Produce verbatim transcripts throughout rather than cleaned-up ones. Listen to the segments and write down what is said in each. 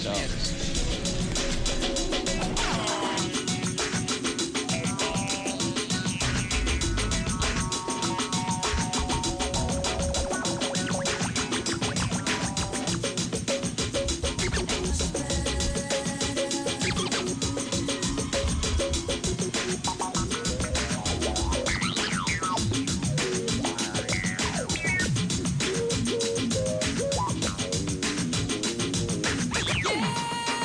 Tchau. Yeah!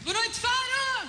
Boa noite, Faro!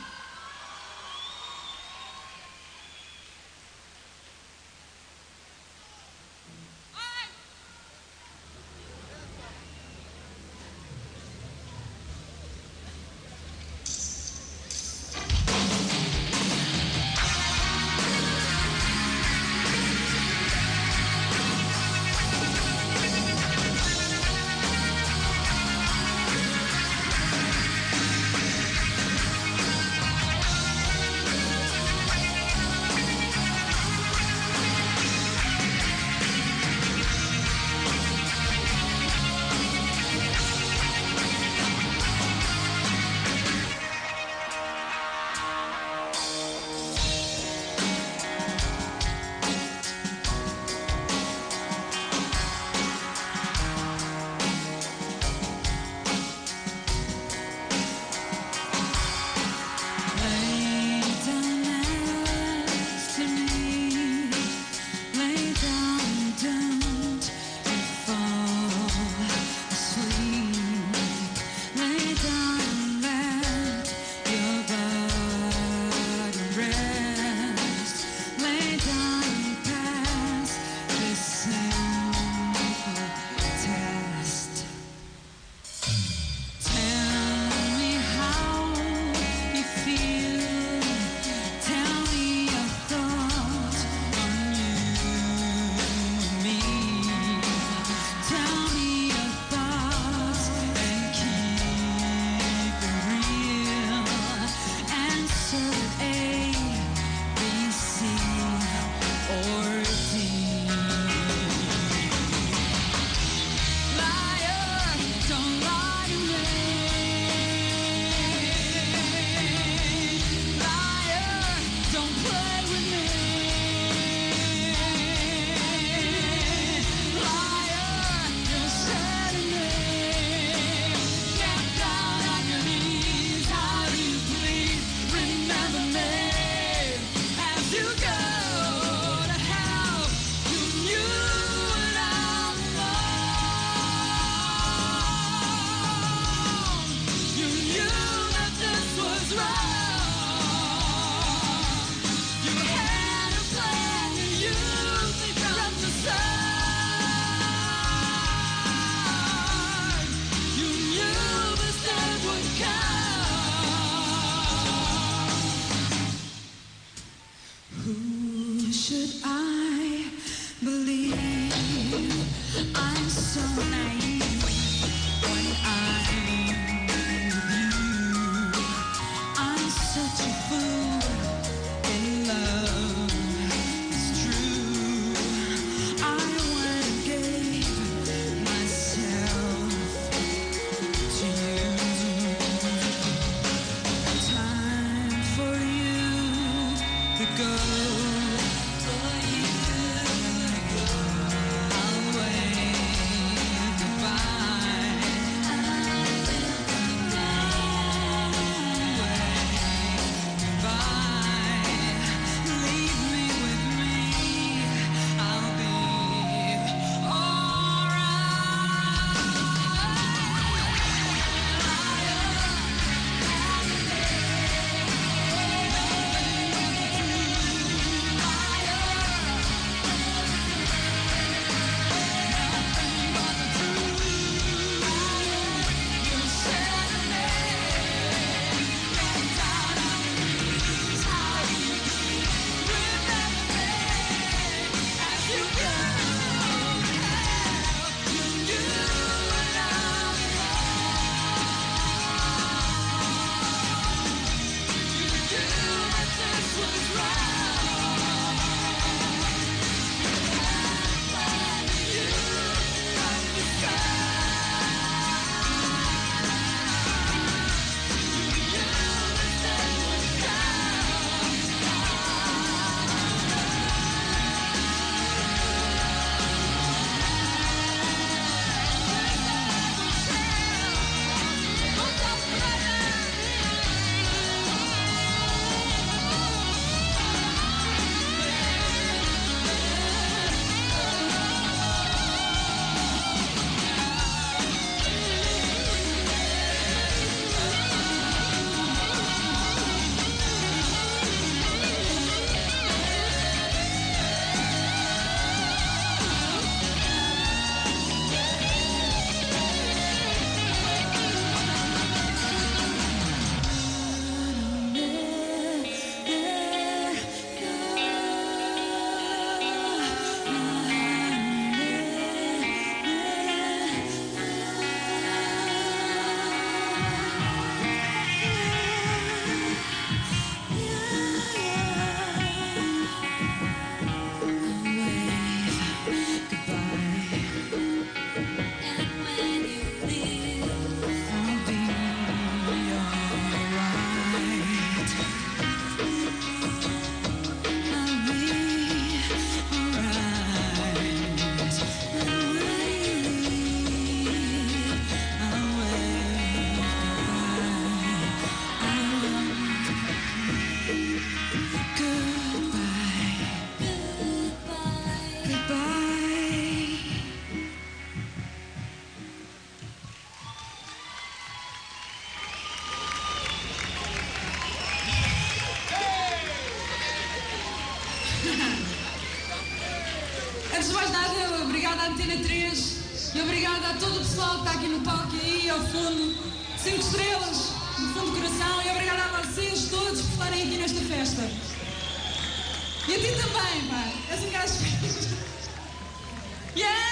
Antena três e obrigada a todo o pessoal que está aqui no palco e aí ao fundo. Cinco estrelas no fundo do coração e obrigada a vocês todos por estarem aqui nesta festa. E a ti também, pá. És um gajo fixe. Yeah!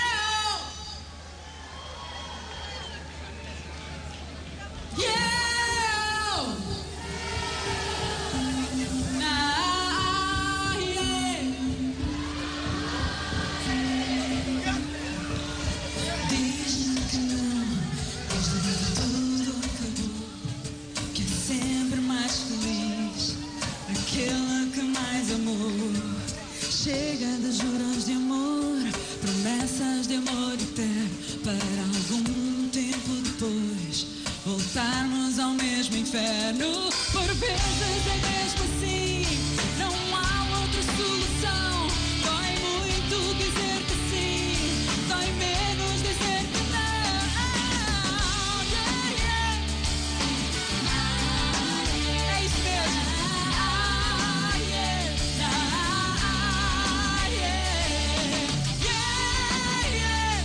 Yeah! Ah, yeah! Diz-me que não, esta vida tudo acabou, que é sempre mais feliz aquele que mais amou. Chega de juros de amor, promessas de amor eterno, para algum tempo depois voltarmos ao mesmo inferno. Por vezes é mesmo assim, não há outra solução. Dói muito dizer que sim, dói menos dizer que não. Yeah, yeah. É isso mesmo. Ah, yeah. Ah, yeah. Yeah, yeah.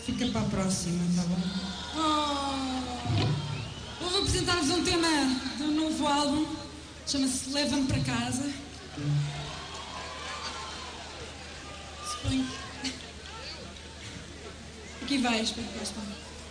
Fica para a próxima, tá bom? Oh, vou apresentar-vos um tema do novo álbum. Chama-se Leva-me para Casa. Suponho. Aqui vai, espero que gostem.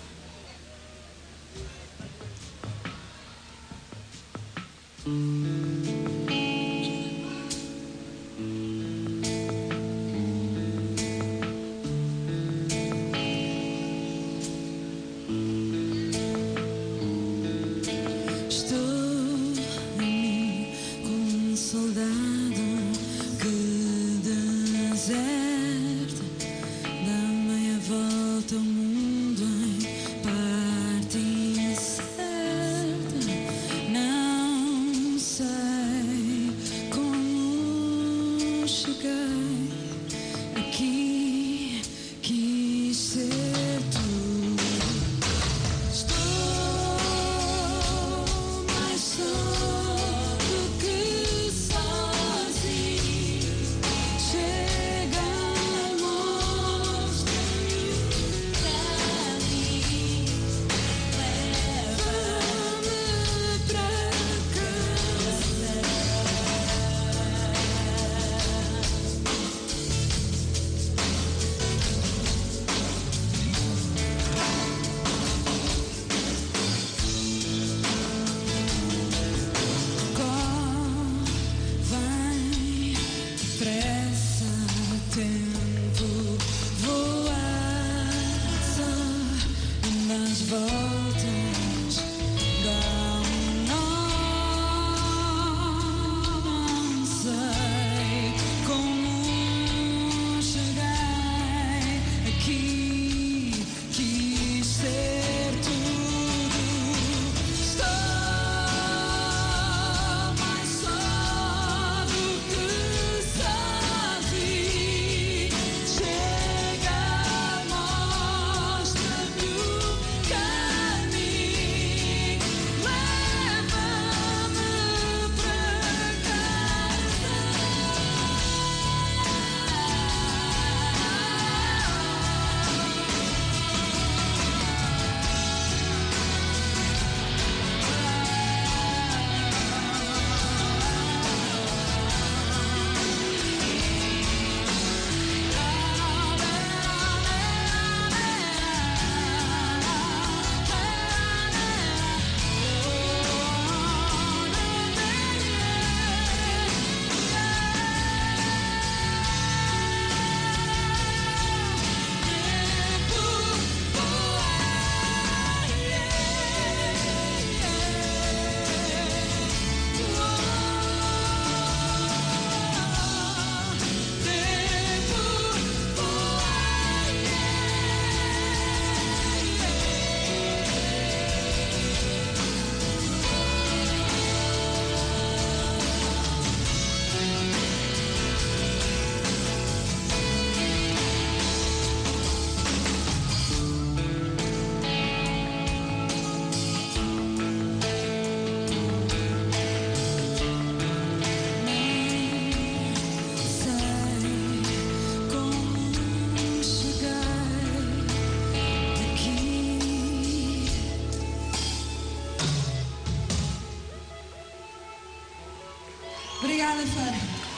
Obrigada, Fara.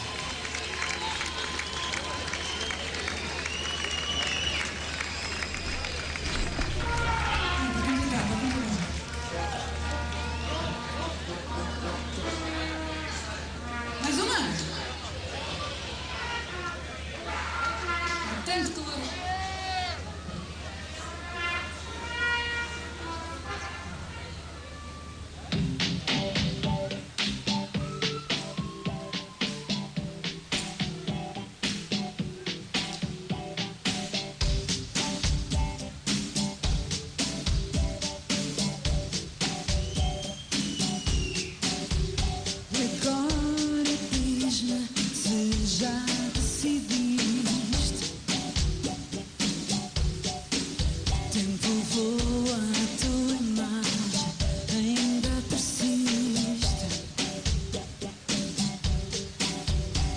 Mais uma? Tanto calor.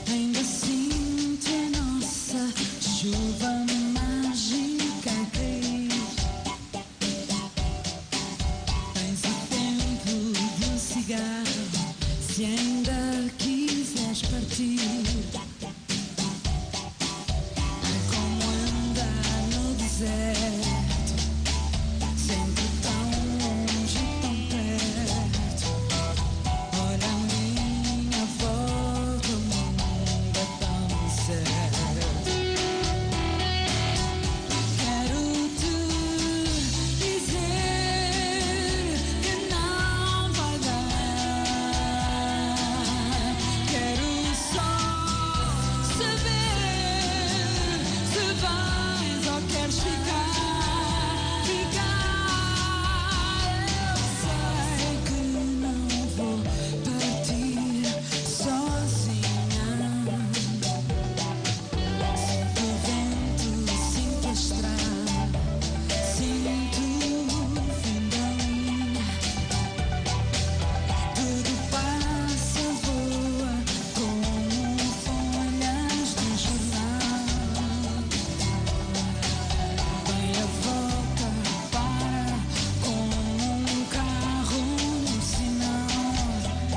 Chuva mágica. deserto, sempre tão longe, tão perto. Olha a minha volta, o mundo é tão certo. Quero te dizer que não vai dar. Quero só saber se vais ou queres ficar, ficar. Eu sei que não vou partir sozinha. Sinto o vento, sinto a estrada, sinto o fim da linha. Tudo passa, voa como folhas de jornal. Dai a volta, para como um carro no sinal.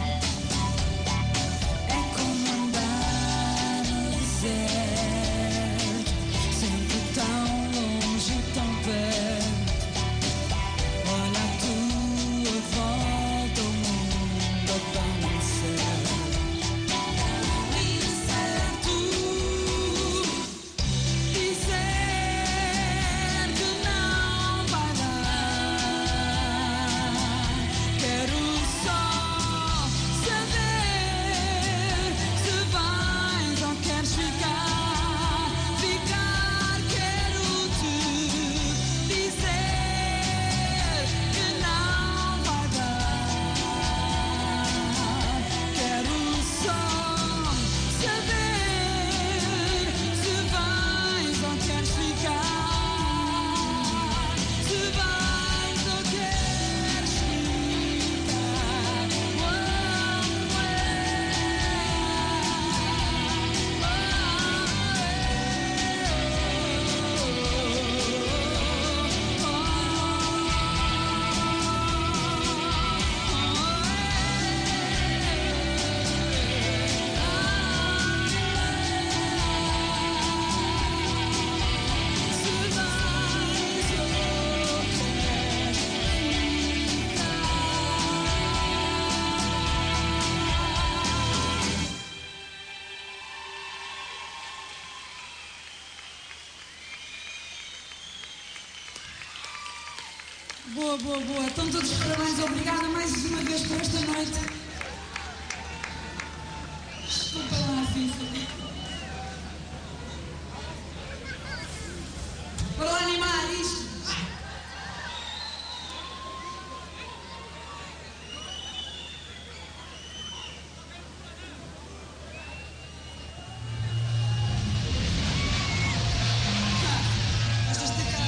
É como andar no deserto, sempre tão longe, tão perto. Olha a tua volta, o mundo é tão incerto. Incerto, dizer que não vai dar. Quero só saber se vais ou queres ficar, ficar. Quero te dizer que não vai dar. Quero só saber se vais ou queres ficar, se vais ou queres ficar. Boa, boa, boa. Estão todos os parabéns. Obrigada mais uma vez por esta noite. Desculpa lá, FIFA. Para lá animar isto. Esta esticar.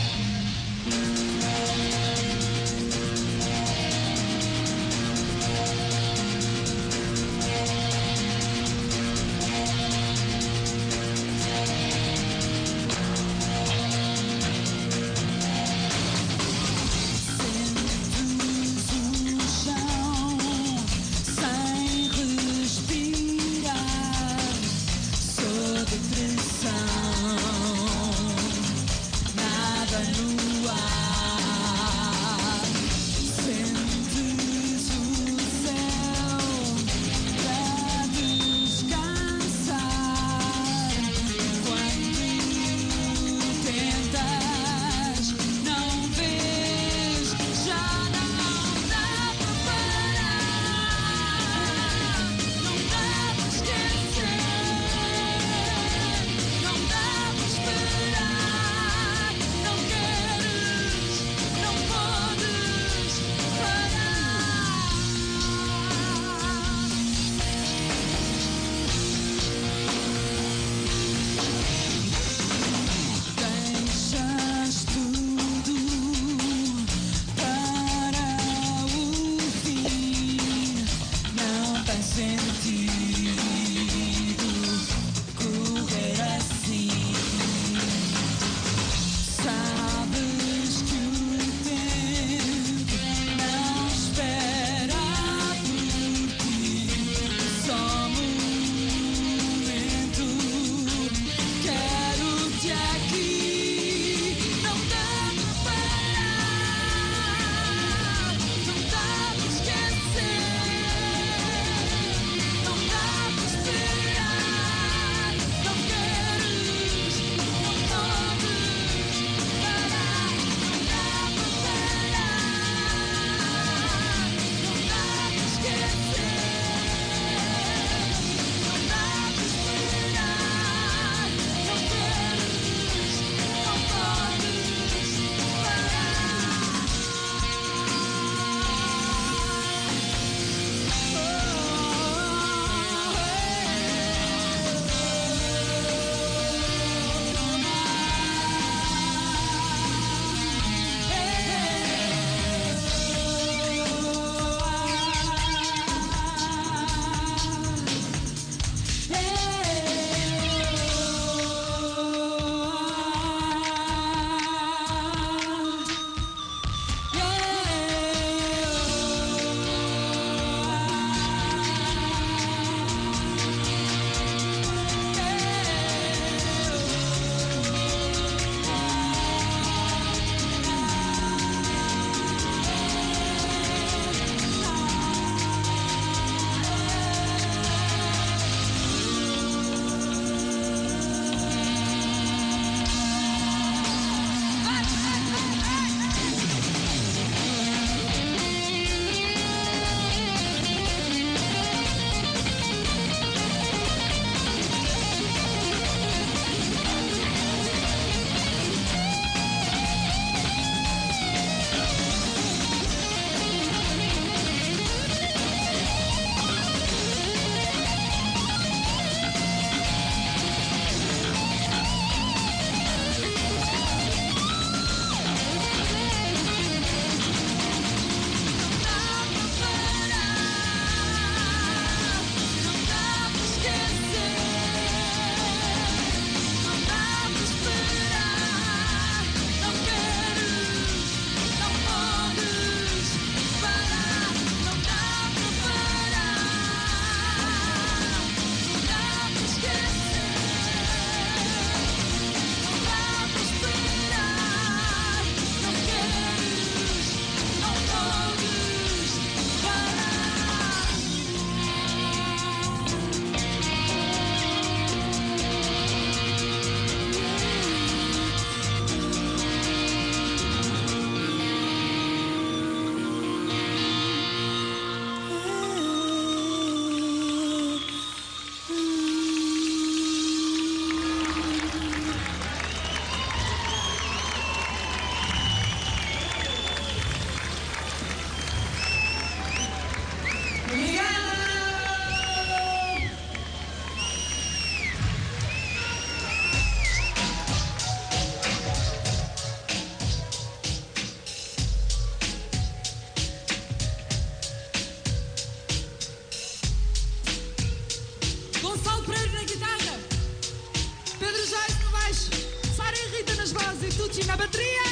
e Tucci na bateria.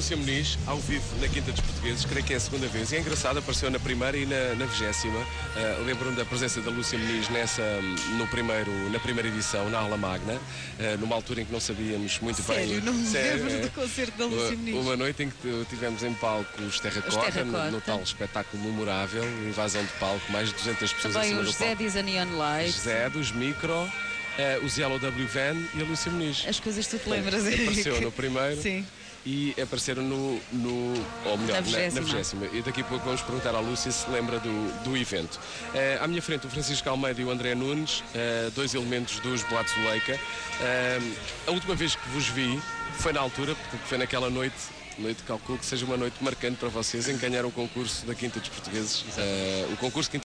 Lúcia Muniz, ao vivo na Quinta dos Portugueses, creio que é a segunda vez. E é engraçado, apareceu na primeira e na, na vigésima. Uh, Lembro-me da presença da Lúcia Muniz nessa, no primeiro, na primeira edição, na Aula Magna, uh, numa altura em que não sabíamos muito Sério, bem... não me Sério, lembro é, do concerto da Lúcia Muniz. Uma noite em que tivemos em palco os Terracota, Terracota. no, no tal espetáculo memorável, invasão de palco, mais de duzentas pessoas Também acima o do José palco. diz a Neon Light. José, dos Micro, uh, os Yellow W Van e a Lúcia Muniz. As coisas que tu te lembras. Apareceu no primeiro. Sim. E apareceram no, no ou melhor, Na na vigésima. na vigésima. E daqui a pouco vamos perguntar à Lúcia se lembra do, do evento. Uh, à minha frente o Francisco Almeida e o André Nunes, uh, dois elementos dos Boatos Zuleika. Uh, a última vez que vos vi foi na altura, porque foi naquela noite, noite calculo que seja uma noite marcante para vocês, em que ganharam o concurso da Quinta dos Portugueses, uh, o concurso Quinta